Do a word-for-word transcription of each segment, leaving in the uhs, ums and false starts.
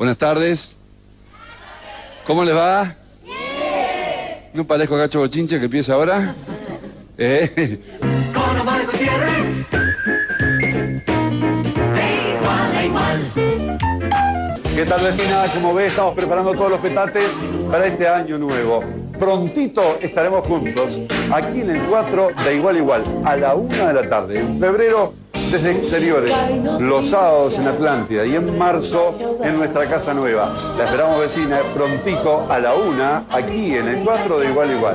Buenas tardes. ¿Cómo les va? ¿No parezco Gacho Bochinche que empieza ahora? ¿Eh? Con Omar Gutiérrez, de igual a igual. ¿Qué tal, vecina? Como ve, estamos preparando todos los petates para este año nuevo. Prontito estaremos juntos, aquí en el cuatro de Igual a Igual, a la una de la tarde. En febrero, desde exteriores, los sábados en Atlántida y en marzo en nuestra casa nueva. La esperamos, vecina, prontito a la una, aquí en el cuatro de Igual a Igual.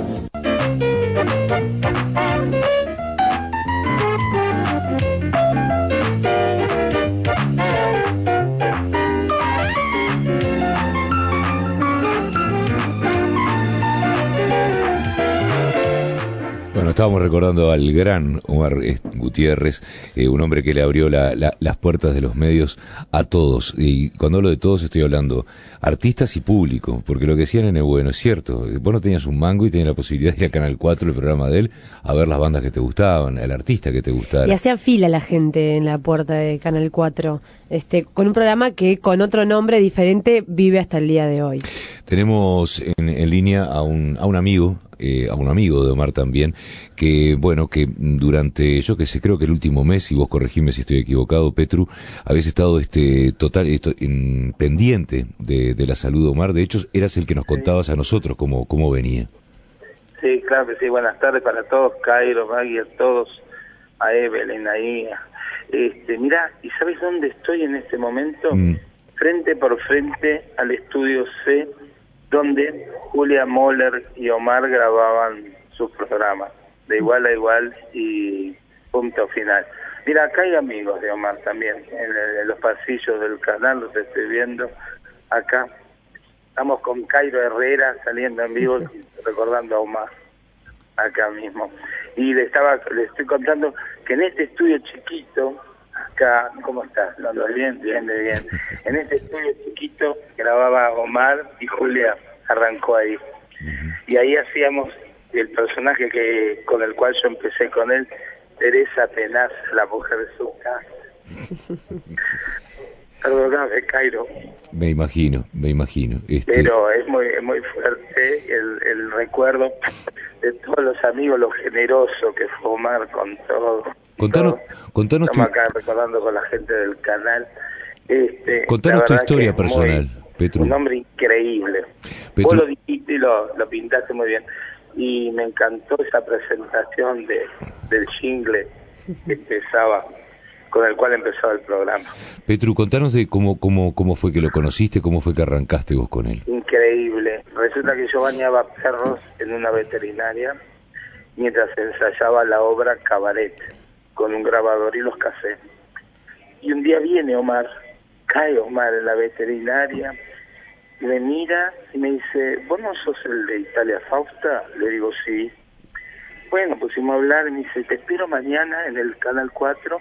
Bueno, estábamos recordando al gran Omar Gutiérrez, eh, un hombre que le abrió la, la, las puertas de los medios a todos. Y cuando hablo de todos estoy hablando artistas y público, porque lo que decían en el bueno es cierto. Vos no tenías un mango y tenías la posibilidad de ir a Canal cuatro, el programa de él, a ver las bandas que te gustaban, el artista que te gustara. Y hacía fila la gente en la puerta de Canal cuatro, este, con un programa que con otro nombre diferente vive hasta el día de hoy. Tenemos en, en línea a un, a un amigo, Eh, a un amigo de Omar también, que bueno, que durante, yo que sé, creo que el último mes, y vos corregime si estoy equivocado, Petru, habéis estado este total esto, en, pendiente de, de la salud de Omar. De hecho, eras el que nos contabas a nosotros cómo, cómo venía. Sí, claro que sí. Buenas tardes para todos, Cairo, Maggie, a todos, a Evelyn, ahí. Este, mirá, ¿y sabes dónde estoy en este momento? Mm. Frente por frente al estudio C, donde Julia Moller y Omar grababan sus programas, de Igual a Igual y Punto Final. Mira, acá hay amigos de Omar también, en, el, en los pasillos del canal, los estoy viendo acá. Estamos con Cairo Herrera saliendo en vivo, recordando a Omar, acá mismo. Y le estaba le estoy contando que en este estudio chiquito, acá, ¿cómo estás? ¿Lo andas bien? Bien, bien. En este estudio chiquito grababa Omar y Julia arrancó ahí. Uh-huh. Y ahí hacíamos el personaje que con el cual yo empecé con él, Teresa Tenaz, la mujer de su casa. Perdóname, Cairo. Me imagino, me imagino. Este... Pero es muy es muy fuerte el, el recuerdo de todos los amigos, lo generoso que fue Omar con todo. Contanos, contanos Estamos tu... acá recordando con la gente del canal. Este, contanos tu historia personal, muy, Petru. Un hombre increíble. Petru... Vos lo dijiste y lo, lo pintaste muy bien. Y me encantó esa presentación de del jingle que empezaba, con el cual empezaba el programa. Petru, contanos de cómo, cómo, cómo fue que lo conociste, cómo fue que arrancaste vos con él. Increíble. Resulta que yo bañaba perros en una veterinaria mientras ensayaba la obra Cabaret, con un grabador y los cassettes. Y un día viene Omar, cae Omar en la veterinaria, y me mira y me dice, ¿vos no sos el de Italia Fausta? Le digo, sí. Bueno, pusimos a hablar y me dice, te espero mañana en el Canal cuatro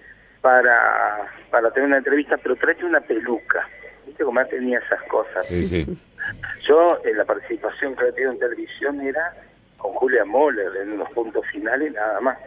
para, para tener una entrevista, pero tráete una peluca. ¿Viste cómo tenía esas cosas? Sí, sí. Yo, en la participación que he tenido en televisión era con Julia Moller, en los puntos finales, nada más.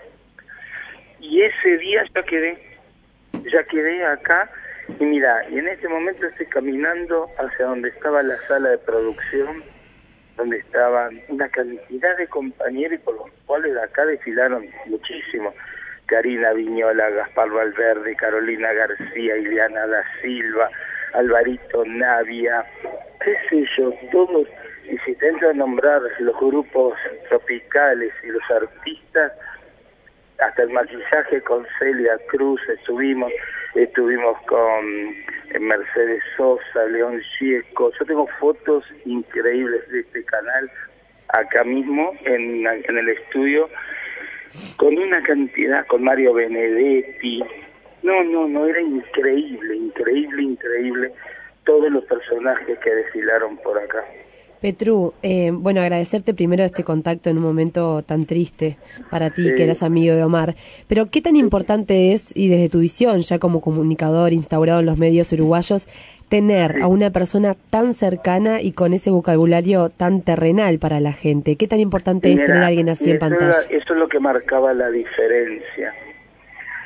Y ese día ya quedé, ya quedé acá, y mira, y en este momento estoy caminando hacia donde estaba la sala de producción, donde estaban una cantidad de compañeros y por los cuales acá desfilaron muchísimo. Karina Viñola, Gaspar Valverde, Carolina García, Ileana da Silva, Alvarito Navia, qué sé yo, todos. Y si te entro a nombrar los grupos tropicales y los artistas, hasta el maquillaje con Celia Cruz estuvimos, estuvimos con Mercedes Sosa, León Gieco. Yo tengo fotos increíbles de este canal acá mismo en, en el estudio, con una cantidad, con Mario Benedetti. No, no, no, era increíble, increíble, increíble todos los personajes que desfilaron por acá. Petru, eh, bueno, agradecerte primero este contacto en un momento tan triste para ti, sí. que eras amigo de Omar, pero ¿qué tan importante es, y desde tu visión, ya como comunicador instaurado en los medios uruguayos, tener sí. a una persona tan cercana y con ese vocabulario tan terrenal para la gente? ¿Qué tan importante Mira, es tener a alguien así en pantalla? Era, eso es lo que marcaba la diferencia.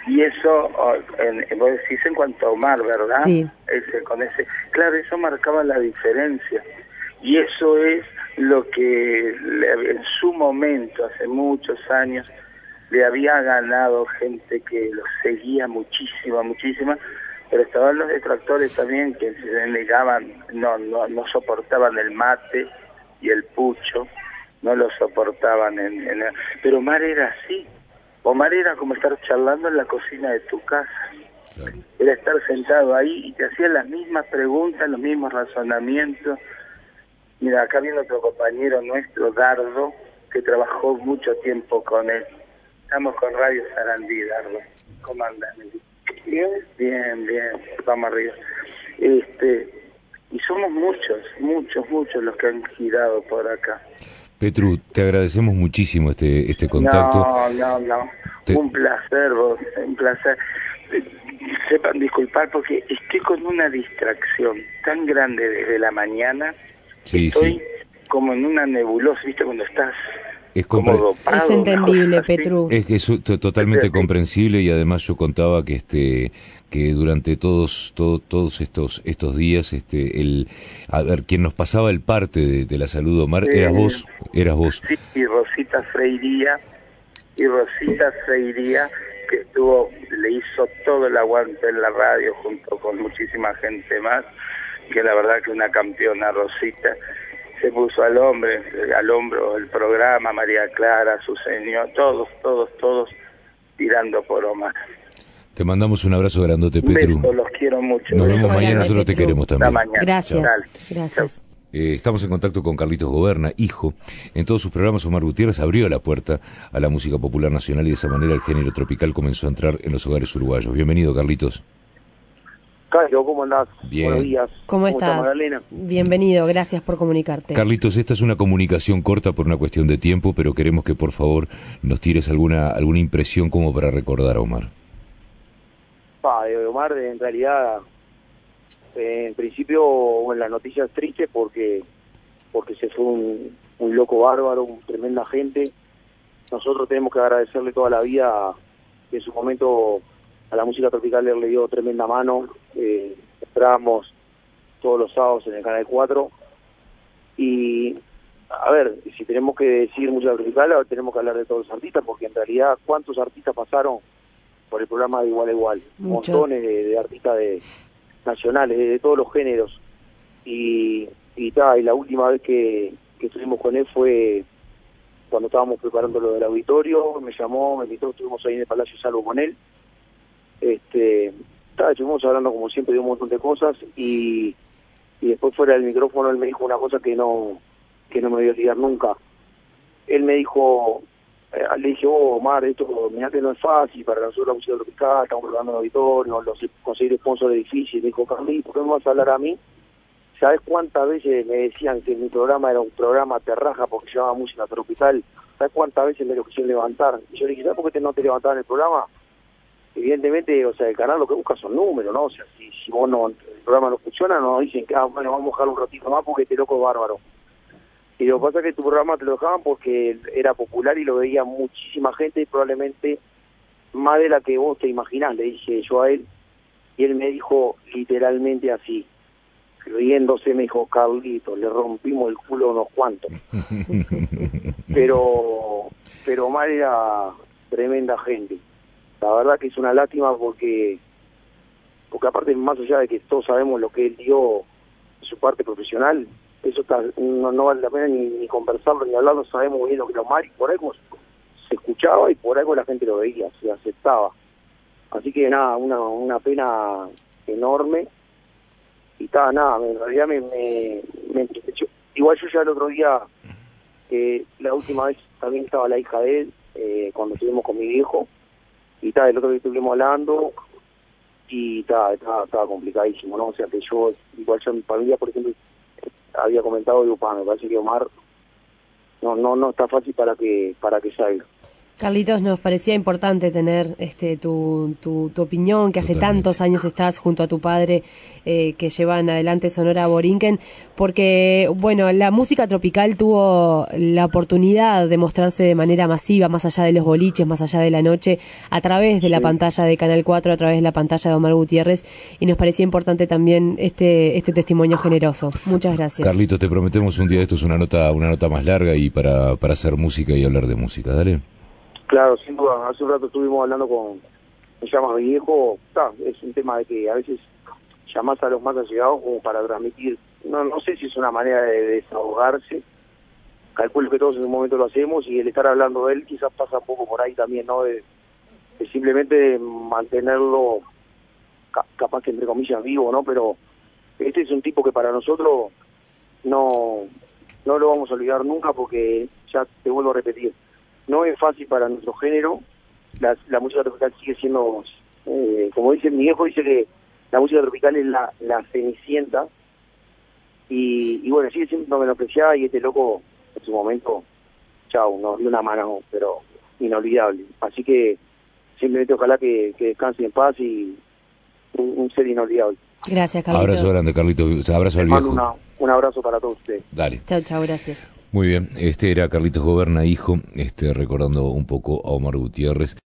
Y eso, en, vos decís en cuanto a Omar, ¿verdad? Sí. Ese, con ese, claro, eso marcaba la diferencia. Y eso es lo que en su momento, hace muchos años, le había ganado gente que lo seguía muchísima, muchísima, pero estaban los detractores también que se negaban, no, no, no soportaban el mate y el pucho, no lo soportaban. En, en, pero Omar era así. Omar era como estar charlando en la cocina de tu casa. Claro. Era estar sentado ahí y te hacía las mismas preguntas, los mismos razonamientos. Mira, acá viene otro compañero nuestro, Dardo, que trabajó mucho tiempo con él. Estamos con Radio Sarandí, Dardo. ¿Cómo andan? Bien, bien, bien. Vamos arriba. Este, y somos muchos, muchos, muchos los que han girado por acá. Petru, te agradecemos muchísimo este este contacto. No, no, no. Te... Un placer, vos, un placer. Sepan disculpar porque estoy con una distracción tan grande desde la mañana. Sí, estoy sí. como en una nebulosa, ¿viste? Cuando estás es como dopado. Es entendible, Petru. Es que es totalmente comprensible y además yo contaba que este que durante todos todo, todos estos estos días este el a ver quien nos pasaba el parte de, de la salud, Omar, eh, eras vos, eras vos. Sí, y Rosita Freiría, y Rosita Freiría que estuvo, le hizo todo el aguante en la radio junto con muchísima gente más, que la verdad que una campeona. Rosita se puso al hombre, al hombro el programa, María Clara, su señor, todos, todos, todos tirando por Omar. Te mandamos un abrazo grandote, Petru. Un beso, los quiero mucho. Nos vemos mañana, nosotros te queremos también. Gracias, Dale. gracias. Eh, estamos en contacto con Carlitos Goberna, hijo. En todos sus programas, Omar Gutiérrez abrió la puerta a la música popular nacional y de esa manera el género tropical comenzó a entrar en los hogares uruguayos. Bienvenido, Carlitos. Carlos, ¿cómo andás? Bien. Buenos días. ¿Cómo, ¿Cómo estás? Magdalena? Bienvenido, gracias por comunicarte. Carlitos, esta es una comunicación corta por una cuestión de tiempo, pero queremos que por favor nos tires alguna alguna impresión como para recordar a Omar. Pa, de Omar, en realidad, eh, en principio, bueno, la noticia es triste porque porque se fue un, un loco bárbaro, un tremenda gente. Nosotros tenemos que agradecerle toda la vida que en su momento a la música tropical le dio tremenda mano. Eh, esperábamos todos los sábados en el Canal cuatro. Y, a ver, si tenemos que decir música tropical, tenemos que hablar de todos los artistas, porque en realidad, ¿cuántos artistas pasaron por el programa de Igual a Igual? Muchos. Montones de, de artistas de nacionales, de, de todos los géneros. Y, y, ta, y la última vez que, que estuvimos con él fue cuando estábamos preparando lo del auditorio. Me llamó, me invitó, estuvimos ahí en el Palacio Salvo con él. Este, ta, estuvimos hablando como siempre de un montón de cosas y, y después fuera del micrófono él me dijo una cosa que no que no me voy a olvidar nunca. Él me dijo, eh, le dije, oh, Omar, esto mirá que no es fácil para nosotros la música tropical, estamos preparando el auditorio, los, conseguir sponsors es difícil. Me dijo, Carly, ¿por qué me vas a hablar a mí? ¿Sabes cuántas veces me decían que mi programa era un programa terraja porque se llamaba música tropical? ¿Sabes cuántas veces me lo quisieron levantar? Y yo le dije, ¿sabes por qué no te levantaban el programa? Evidentemente, o sea, el canal lo que busca son números, ¿no? O sea, si, si vos no, el programa no funciona, nos dicen que, ah, bueno, vamos a dejar un ratito más porque este loco es bárbaro. Y lo que pasa es que tu programa te lo dejaban porque era popular y lo veía muchísima gente y probablemente más de la que vos te imaginás, le dije yo a él. Y él me dijo literalmente así, riéndose, me dijo, Carlito, le rompimos el culo a unos cuantos. pero, pero Omar era tremenda gente. La verdad que es una lástima porque porque aparte, más allá de que todos sabemos lo que él dio en su parte profesional, eso está, no, no vale la pena ni, ni conversarlo ni hablarlo, sabemos muy bien lo que era Omar y por algo se escuchaba y por algo la gente lo veía, se aceptaba. Así que nada, una, una pena enorme y está, nada, en realidad me, me, me entristeció. Igual yo ya el otro día, eh, la última vez también estaba la hija de él, eh, cuando estuvimos con mi viejo, y tal, el otro día estuvimos hablando y estaba, estaba, estaba complicadísimo, ¿no? O sea que yo, igual ya mi familia, por ejemplo, había comentado, digo, pa, me parece que Omar no no no está fácil para que para que salga. Carlitos, nos parecía importante tener este tu, tu, tu opinión, que hace Totalmente. tantos años estás junto a tu padre, eh, que llevan adelante Sonora Borinquen, porque, bueno, la música tropical tuvo la oportunidad de mostrarse de manera masiva, más allá de los boliches, más allá de la noche, a través de la Sí. pantalla de Canal cuatro, a través de la pantalla de Omar Gutiérrez, y nos parecía importante también este este testimonio generoso. Muchas gracias. Carlitos, te prometemos un día de estos una nota una nota más larga y para, para hacer música y hablar de música. Dale. Claro, sin duda. Hace un rato estuvimos hablando con, me llama mi viejo, ta, es un tema de que a veces llamás a los más allegados como para transmitir, no no sé si es una manera de desahogarse, calculo que todos en un momento lo hacemos, y el estar hablando de él quizás pasa un poco por ahí también, ¿no? De, de simplemente mantenerlo, ca- capaz que entre comillas vivo, ¿no? Pero este es un tipo que para nosotros no, no lo vamos a olvidar nunca, porque ya te vuelvo a repetir, no es fácil para nuestro género. La, la música tropical sigue siendo, eh, como dice mi viejo, dice que la música tropical es la, la cenicienta, y, y bueno, sigue siendo menospreciada, y este loco en su momento, chau, nos dio una mano, pero inolvidable. Así que simplemente ojalá que, que descanse en paz, y un, un ser inolvidable. Gracias, Carlitos. Abrazo grande, Carlitos. Abrazo al Les mando viejo. una, un abrazo para todos ustedes. Dale. Chau, chau, gracias. Muy bien. Este era Carlitos Goberna, hijo, este recordando un poco a Omar Gutiérrez.